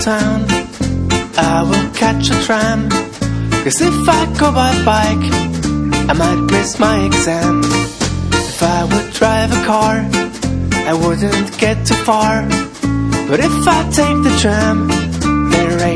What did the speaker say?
town, I will catch a tram. 'Cause if I go by bike, I might miss my exam. If I would drive a car, I wouldn't get too far. But if I take the tram, there ain't